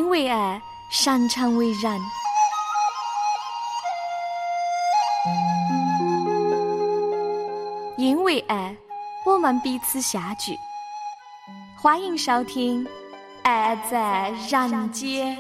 为爱，擅长为人。因为爱，我们彼此相聚。欢迎收听《爱在人间》。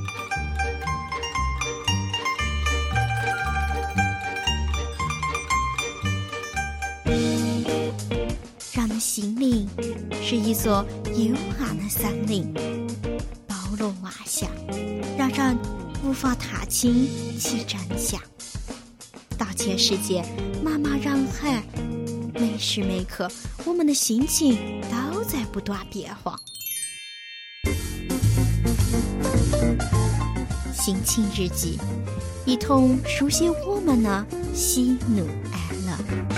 人的心灵是一座幽暗的森林，包罗万象，让人无法踏青其真相。大千世界，茫茫人海，每时每刻，我们的心情都在不断变化。心情日记，一同书写我们的喜怒哀乐。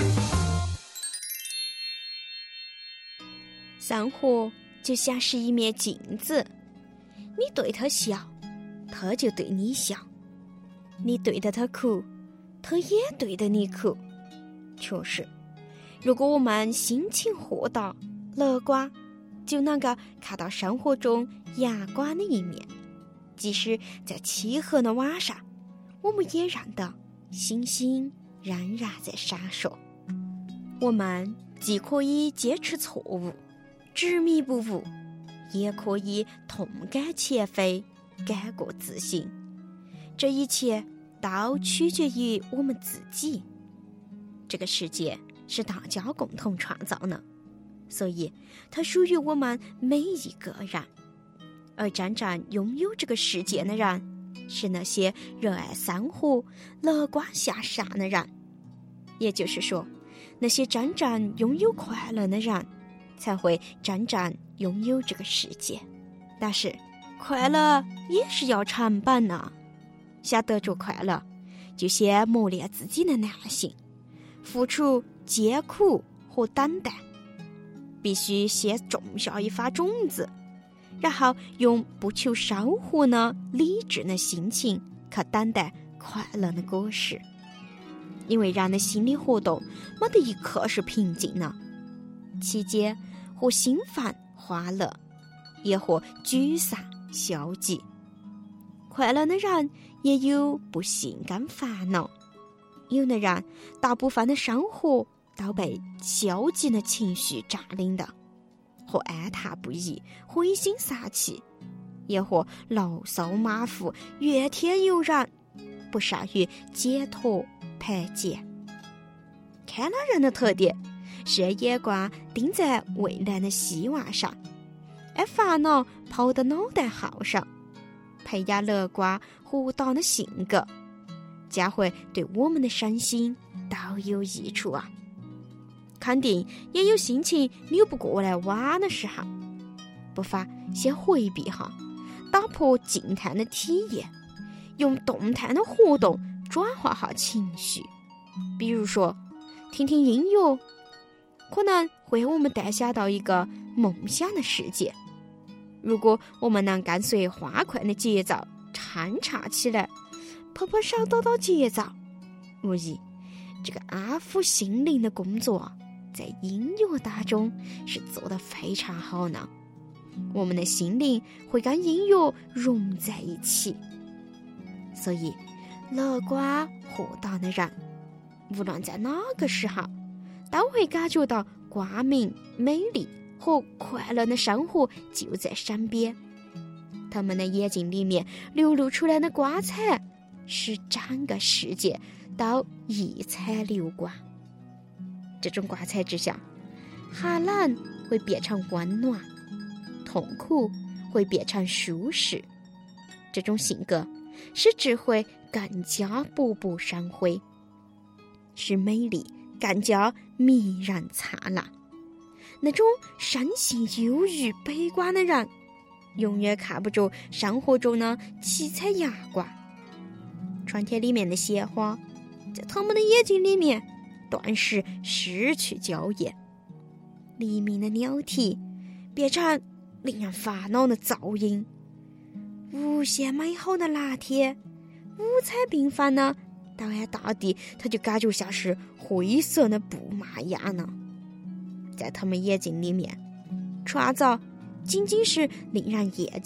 生活就像是一面镜子，你对他笑，他就对你笑；你对着他哭，他也对着你哭。确实，如果我们心情豁达、乐观，就能够看到生活中阳光的一面。即使在漆黑的晚上，我们也认到星星仍然在闪烁。我们既可以坚持错误，执迷不悟，也可以痛改前非，改过自新。这一切都取决于我们自己。这个世界是大家共同创造的，所以它属于我们每一个人。而真正拥有这个世界的人，是那些热爱生活、乐观向上的人。也就是说，那些真正拥有快乐的人，才会真正拥有这个世界。但是快乐也是要成本的，想得着快乐，就先磨练自己的耐性，付出艰苦和等待。必须先种下一发种子，然后用不求收获的理智的心情去等待快乐的果实。因为人的心理活动没得一刻是平静的，期间或兴奋欢乐，也或沮丧消极。快乐的人也有不幸跟烦恼，有的人大部分的生活都被消极的情绪占领的，或哀叹不已，灰心丧气，也或牢骚马虎，怨天尤人，不善于解脱排解。开朗人的特点是眼光盯在未来的希望上，而烦恼抛到脑袋后上。培养乐观豁达的性格，将会对我们的身心都有益处啊。肯定也有心情扭不过来弯的时候，不妨先回避哈，打破静态的体验，用动态的活动转化下情绪。比如说听听音乐，可能会我们带想到一个梦想的世界。如果我们能跟随欢快的节奏唱唱起来，拍拍手抖抖节奏，无疑这个安抚心灵的工作在音乐当中是做得非常好呢。我们的心灵会跟音乐融在一起。所以乐观豁达的人，无论在哪个时候，都会感觉到光明、美丽和快乐的生活就在身边。他们的眼睛里面流露出来的光彩，使整个世界都异彩流光。这种光彩之下，寒冷会变成温暖，痛苦会变成舒适。这种性格使智慧更加勃勃生辉，使美丽更加迷人灿烂。那种生性忧郁悲观的人，永远看不着生活中的七彩阳光。春天里面的鲜花，在他们的眼睛里面顿时失去娇艳。黎明的鸟啼变成令人烦恼的噪音。无限美好的蓝天，五彩缤纷的到岸大地，它就感觉像是灰色的布马一样呢。在他们眼睛里面，创造仅仅是令人厌倦、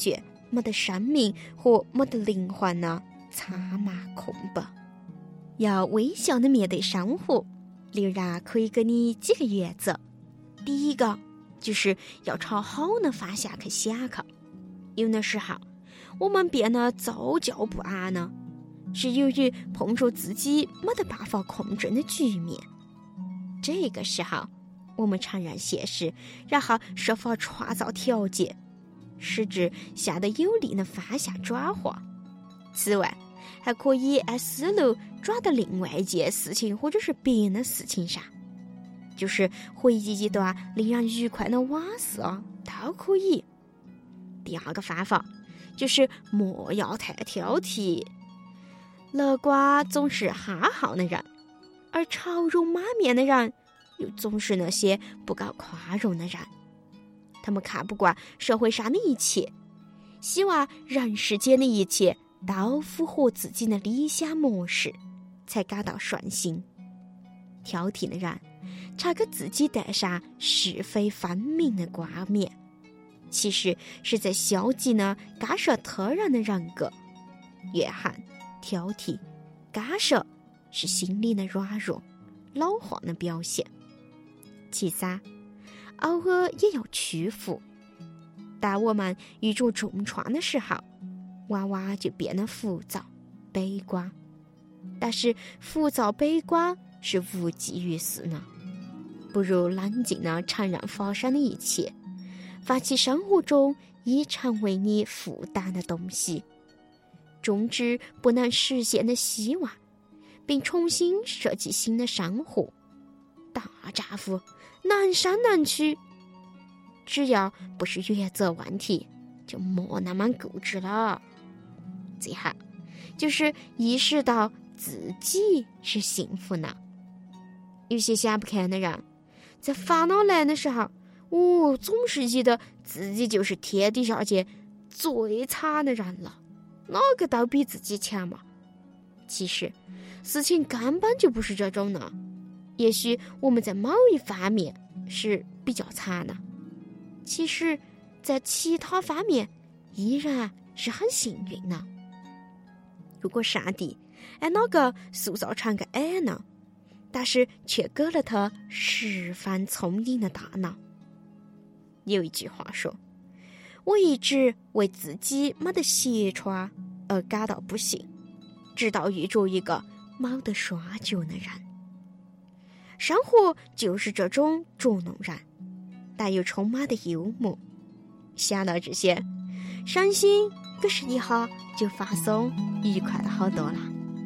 没得生命和没得灵魂呢，插马空白。要微笑的面对生活，刘然可以给你几个原则。第一个就是要朝好的方向去想去。有的时候我们变得躁叫不安呢，是由于碰着自己没得办法控制的局面。这个时候我们承认现实，然后设法创造条件，使之向着有利的方向转化。此外，还可以按思路转到另外一件事情或者是别人的事情上，就是回忆一段令人愉快的往事都可以。第二个方法就是莫要太挑剔。乐观总是憨厚的人，而愁容满面的人又总是那些不够宽容的人。他们看不惯社会上的一切，希望人世间的一切都符合自己的理想模式，才感到顺心。挑剔的人常给自己戴上是非分明的冠冕，其实是在消极地干涉他人的人格。怨恨、挑剔、干涉是心理的软弱、老化的表现。其三，偶尔也要屈服。当我们遇着重创的时候，往往就变得浮躁、悲观。但是浮躁悲观是无济于事呢，不如冷静地承认发生的一切，放弃生活中已成为你负担的东西，终止不能实现的希望，并重新设计新的生活。大丈夫能伸能屈，只要不是原则问题，就莫那么固执了。最后就是意识到自己是幸福的。有些想不开的人，在烦恼来的时候，总是觉得自己就是天底下间最惨的人了，哪个都比自己强嘛。其实事情根本就不是这种的，也许我们在某一方面是比较惨的，其实在其他方面依然是很幸运的。如果上帝按哪个塑造成个矮呢，但是却给了他十分聪明的大脑。有一句话说，我一直为自己没得鞋穿而感到不幸，直到遇着一个没得双脚的人。生活就是这种捉弄人，但又充满的幽默。想到这些，身心可是一下就放松愉快了好多了。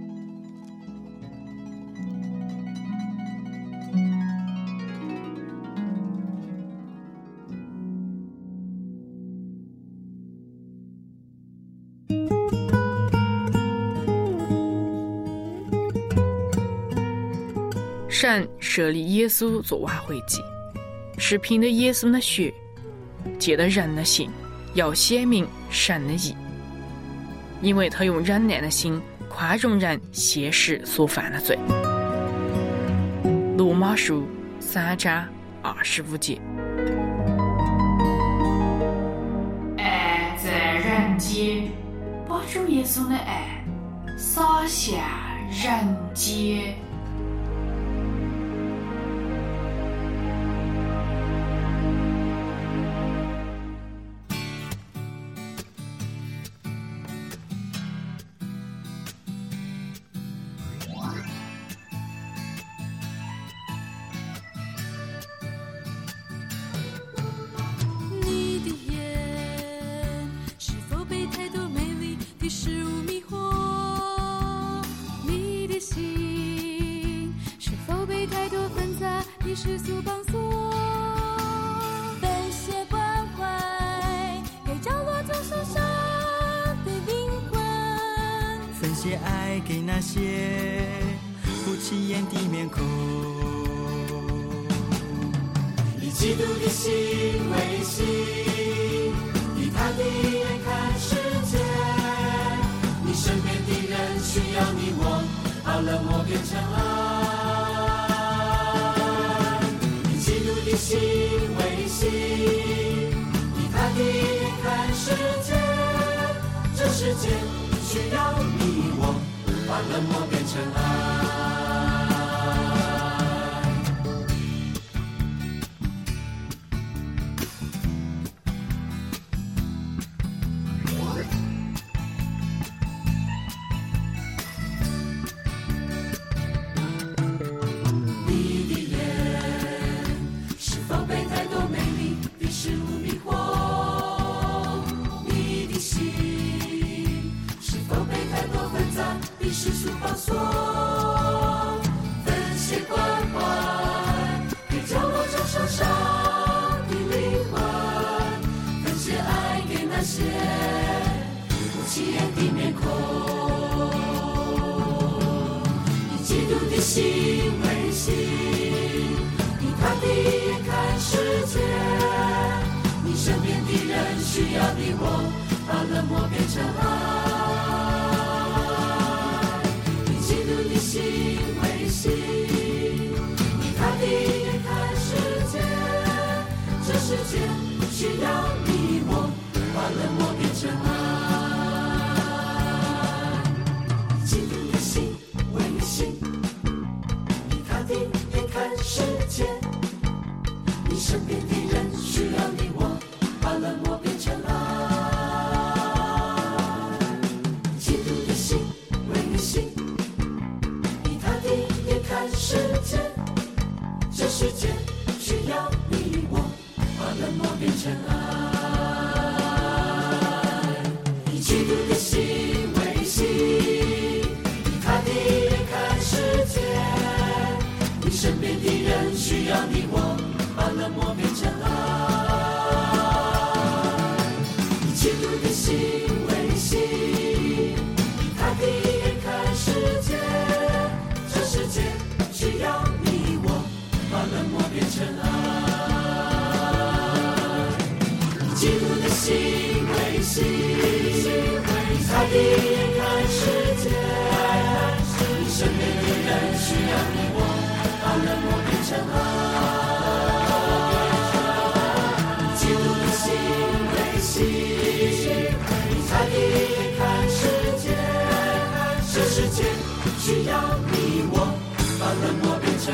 神设立耶稣做挽回祭，是凭着耶稣的血，借着人的心，要显明神的义，因为他用忍耐的心宽容人现时所犯的罪。罗马书3章25节。 爱在人间，把主耶稣的爱洒向人间。 世俗绑锁，分些关怀给角落中受伤的灵魂， 分些爱给那些不起眼的面孔，以基督的心为心，以他的眼看世界，你身边的人需要你我，把冷漠变成爱，以心为心，以他的眼看世界， 世界需要你我，把冷漠变成爱。世俗包锁，分些关怀给角落中受伤的灵魂，分些爱给那些不起眼的面孔。以基督的心为心，以他的眼看世界。你身边的人需要你我，把冷漠变成爱。心为心，以他的眼看世界，这世界需要你我，把冷漠变成爱。以基督的心为心，以他的眼看世界，你身边的人需要你我，把冷漠变成爱。以基督的心为心。看世界，这世界需要你我，把冷漠变成爱。以基督的心为心，以他的眼看世界。你身边的人需要你我，把冷漠变成爱。以基督的心为心，以他的眼看世界。世界需要你我，把冷漠变成爱。以基督的心为心，以他的眼看世界。你身边的人需要你我，把冷漠变成爱。以基督的心为心，以他的眼看世界。这世界需要你我，把冷漠变成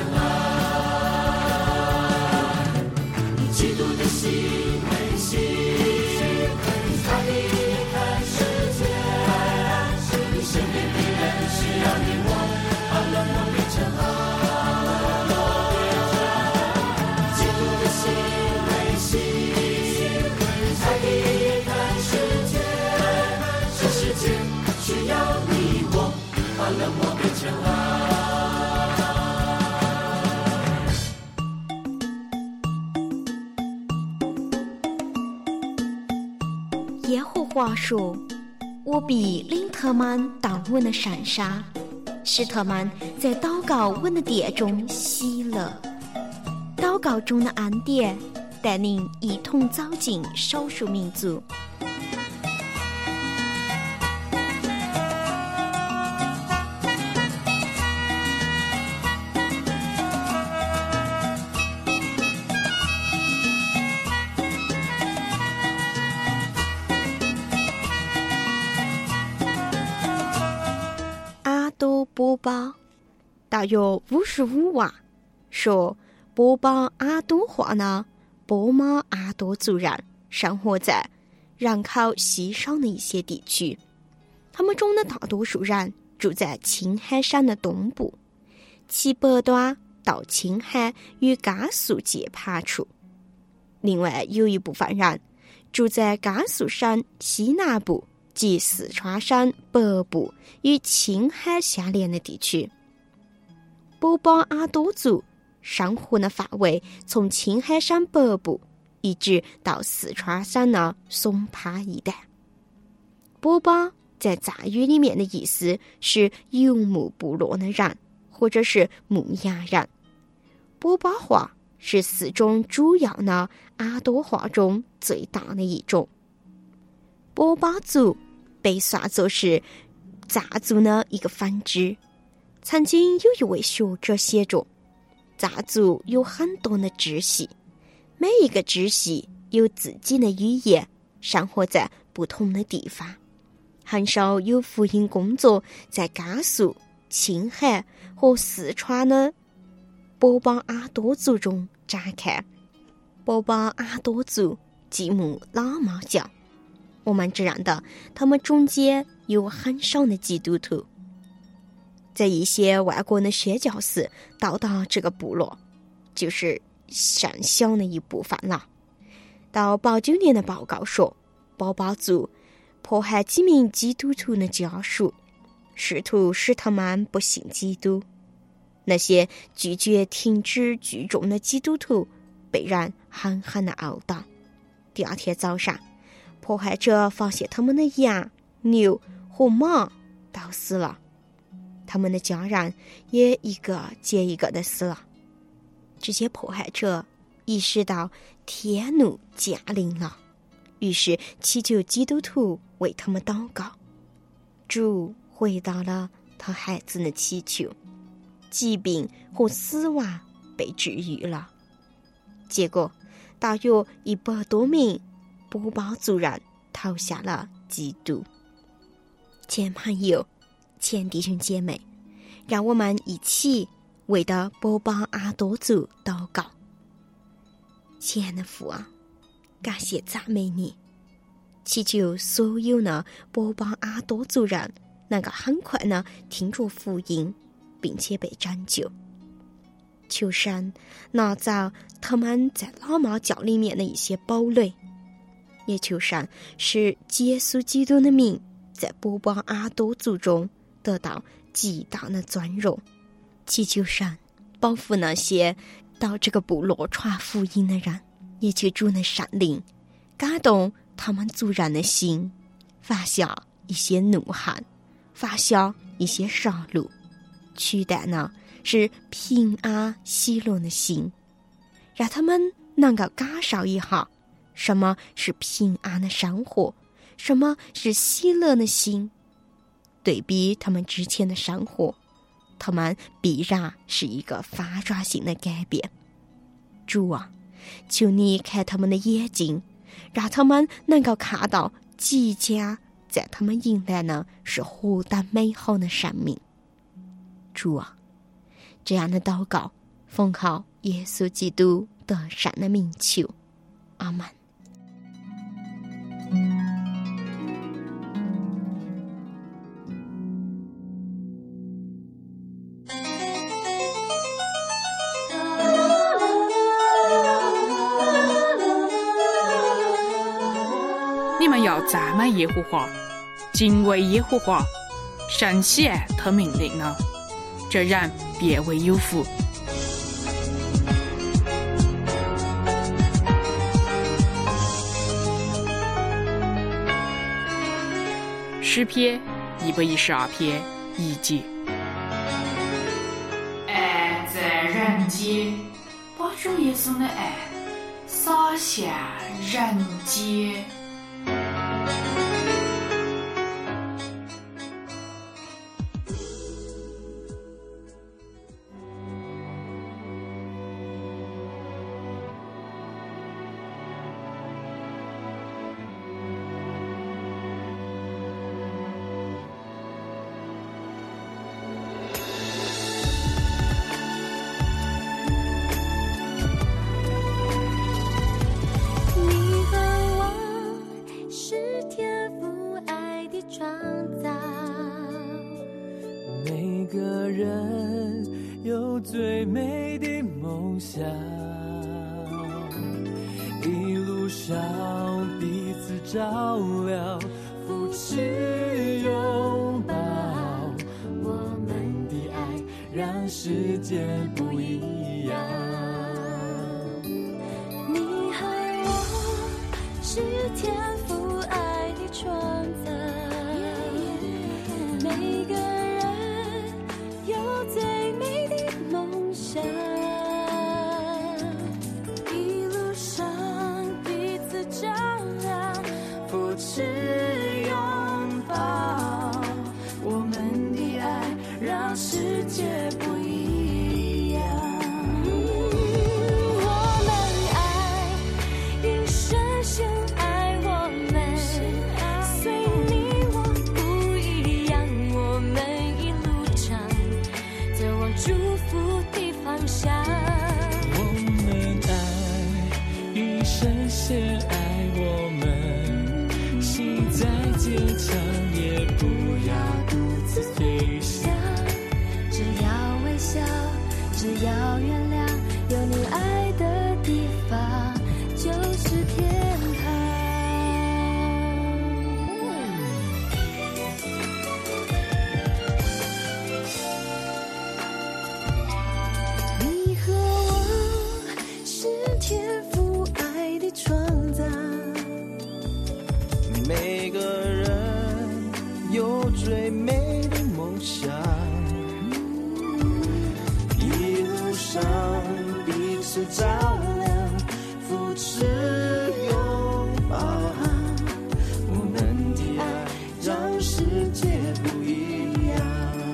爱。以基督的心为心，以他的眼看世界。你身边的人需要你我，把冷漠变成爱。以基督的心为心，以他的眼看世界。这世界需要你我，把冷漠变成爱。 耶和华说：“我必领他们到我的山上，使他们在祷告我的殿中喜乐。祷告中的恩典，带领一同走进少数民族。”波巴大约55万，说波巴阿多话呢，波马阿多族人生活在人口稀少的一些地区，他们中的大多数人住在青海省的东部，其北端到青海与甘肃接盘处。另外有一部分人住在甘肃省西南部及四川省北部与青海相连的地区。波巴阿多族生活的范围从青海省北部一直到四川省的松潘一带。波巴在藏语里面的意思是游牧部落的人，或者是牧羊人。波巴话是4种主要的阿多话中最大的一种。波巴族被算作是藏族的一个分支。曾经有一位学者写着，藏族有很多的支系，每一个支系有自己的语言，生活在不同的地方， 很少有福音工作在甘肃、青海和四川的博邦阿多族中展开。博邦阿多族祭牧老猫教，我们只认得他们中间有很少的基督徒。在一些外国的宣教士到达这个部落，就是甚小的一部分了。到89年的报告说，博邦族迫害几名基督徒的家属，试图使他们不信基督。那些拒绝停止聚众的基督徒被人狠狠地殴打。第二天早上，迫害者发现他们的羊、牛和马都死了，他们的家人也一个接一个的死了。这些迫害者意识到天怒降临了，于是祈求基督徒为他们祷告。主回答了他孩子的祈求，疾病和死亡被治愈了。结果大约100多名博邦族人投下了基督。亲朋友、亲弟兄姐妹，让我们一起为的博邦阿多族祷告。亲爱的父啊，感谢赞美你，祈求所有的博邦阿多族人能够很快的听着福音，并且被拯救。求神拿走他们在老猫教里面的一些堡垒，也求神使耶稣基督的名在博邦阿多族中得到极大的尊荣。祈求神保护那些到这个部落传福音的人，也求主的圣灵感动他们族人的心，发下一些怒恨，发下一些杀戮，取代呢是平安喜乐的心，让他们能够感受一下什么是平安的生活，什么是喜乐的心。对比他们之前的生活，他们必然是一个发展性的改变。主啊，求你开他们的眼睛，让他们能够看到即将在他们迎来的是何等美好的生命。主啊，这样的祷告奉靠耶稣基督得胜的名求，阿们。 你们要赞美耶和华，敬畏耶和华，神喜爱他命令了，这人便为有福。诗篇112篇1节。 爱在人间，把主耶稣的爱洒向人间。 最美的梦想，一路上彼此照亮，扶持拥抱，我们的爱让世界不一样。 你和我是天父爱的创造，每个人有最美的梦想，一路上彼此照亮，扶持拥抱，我们的爱让世界不一样。我们爱，因神先爱我们。 先爱我们，心再坚强也不要独自飞翔。 只要微笑，只要原谅，有你爱的地方就是天堂。你和我是天父爱的创造， 每个人有最美的梦想，一路上彼此照亮，扶持拥抱，我们的爱让世界不一样。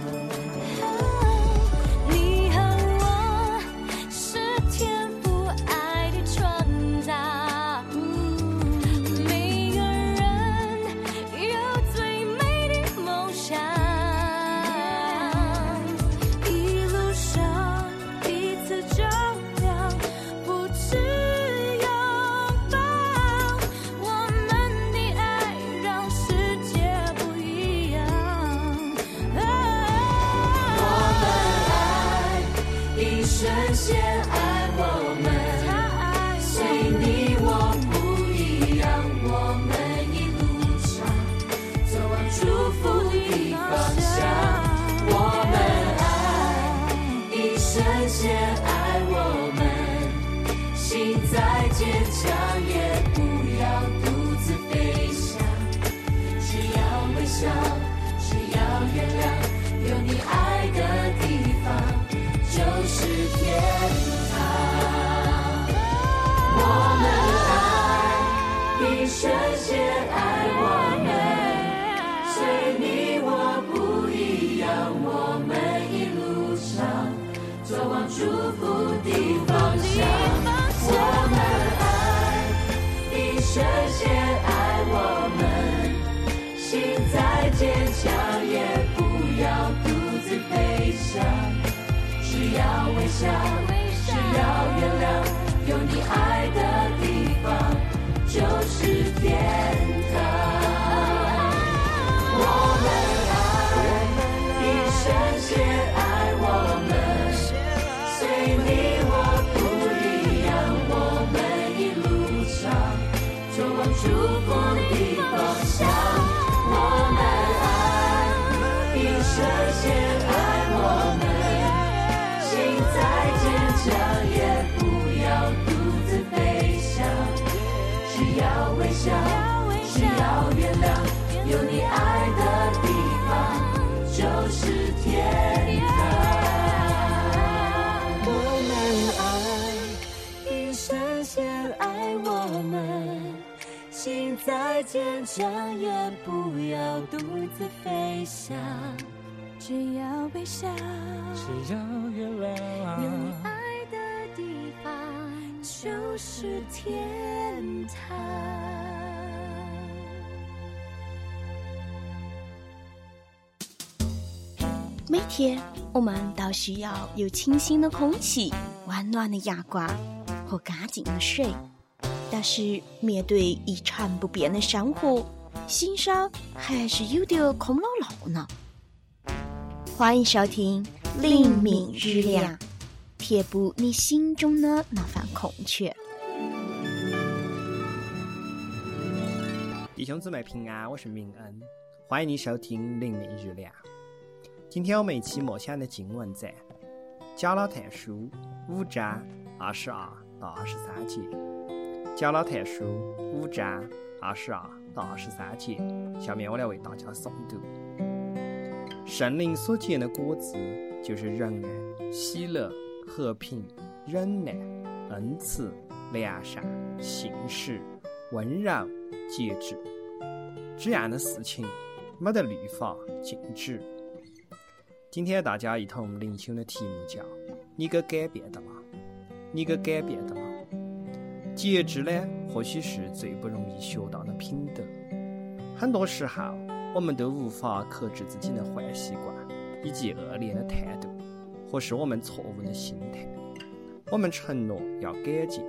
你和我是天父爱的创造，每个人有最美的梦想，一路上彼此照亮，扶持拥抱，我们的爱让世界不一样。一生先爱我们，随你我不一样，我们一路上走往祝福的方向。我们爱，一生先爱我们，心再坚强也不要独自飞翔。只要微笑，只要原谅，有你爱的地方就是天堂。我们爱，一生先爱我们，随你我不一样，我们一路上走往祝福的方向。我们爱，一生先爱我们，心再坚强也不要独自飞翔。只要微笑，只要原谅，有你爱的地方就是天堂。我们爱，一生先爱我们，随你我不一样，我们一路上走往祝福的方向。我们爱，一生先爱我们，心再坚强也不要独自飞翔。只要微笑，只要原谅，有你爱的地方就是天堂。我们爱，一生先爱我们，心再坚强也不要独自飞翔。只要微笑， 只要原谅， 有你爱的地方就是天堂。 每天我们都需要有清新的空气、温暖的阳光和干净的水，但是面对一成不变的生活，心上还是有点空落落呢。欢迎收听灵敏日亮，填补你心中的那份空缺。 弟兄姊妹平安，我是明恩，欢迎你收听灵敏日亮。今天我们一起默想的经文在加拉太书5章22到23节。加拉太书5章22到23节，下面我来为大家诵读。圣灵所结的果子，就是仁爱、喜乐、和平、忍耐、恩慈、良善、信实、温柔、节制。这样的事情没得律法禁止。今天大家一同灵修的题目叫你给改变的吗？你给改变的吗？节制呢，或许是最不容易学到的品德。很多时候我们都无法克制自己的坏习惯以及恶劣的态度，或是我们错误的心态。我们承诺要改进，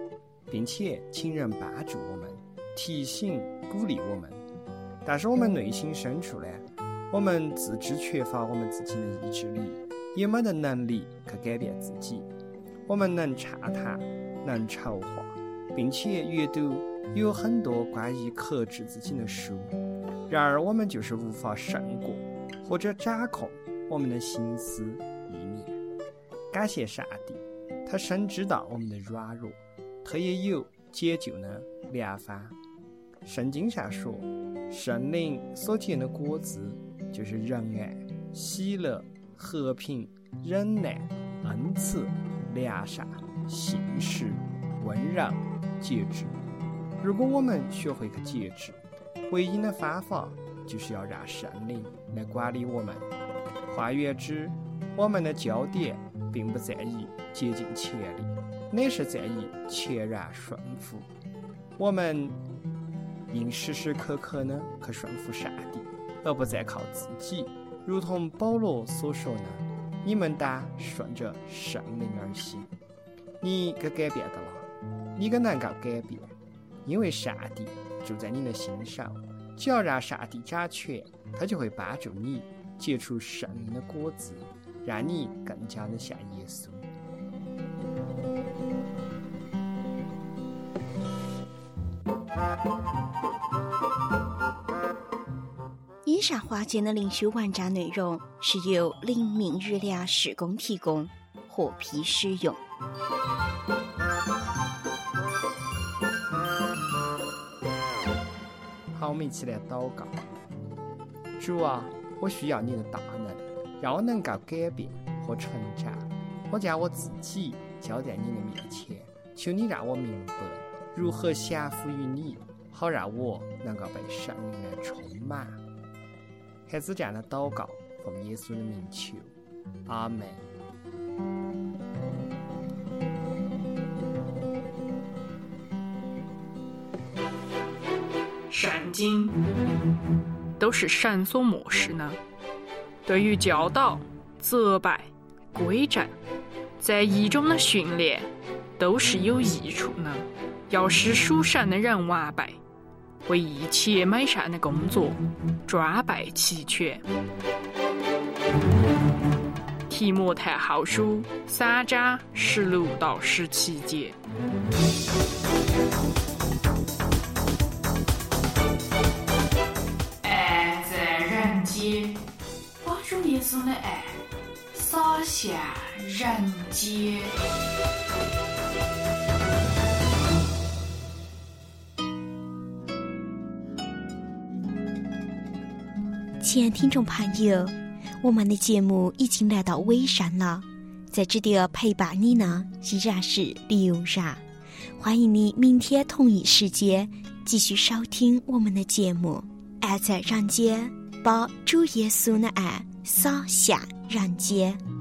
并且请人帮助我们，提醒鼓励我们。但是我们内心深处呢，我们自知缺乏我们自己的意志力，也没得能力去改变自己。我们能查谈，能筹划，并且阅读有很多关于克制自己的书，然而我们就是无法胜过或者掌控我们的心思意念。感谢上帝，他深知道我们的软弱，他也有解救的良方。圣经上说，圣灵所结的果子就是仁爱、喜乐、和平、忍耐、恩慈、良善、信实、温柔、节制。如果我们学会去节制，唯一的方法就是要让圣灵来管理我们。换言之，我们的焦点并不在于竭尽全力，乃是在于全然顺服。我们应时时刻刻呢去顺服上帝，而不再靠自己。如同保罗所说呢，你们当顺着圣灵而行。你给改变的了，你给能够改变，因为上帝住在你的心上。只要让上帝掌权，他就会帮助你结出圣灵的果子，让你更加的像耶稣。 以上话节的灵修文章内容是由灵命日粮事工提供，获批使用。 好，我们一起来祷告。主啊，我需要你的大能，让我能够改变和成长。我将我自己交在你的面前，求你让我明白如何降服于你，好让我能够被圣灵来充满。孩子这样的祷告，奉耶稣的名求，阿门。 圣经都是神所默示呢，对于教导、责备、规正，在义中的训练都是有益处呢。要使属神的人完备，为一切美善的工作装备齐全。提摩太后书3章16到17节。 爱在人间，把主耶稣的爱洒向人间。 亲爱的听众朋友，我们的节目已经来到尾声了，在这里陪伴你呢依然是刘然。欢迎你明天同一时间继续收听我们的节目。爱在人间，把主耶稣的爱洒向人间。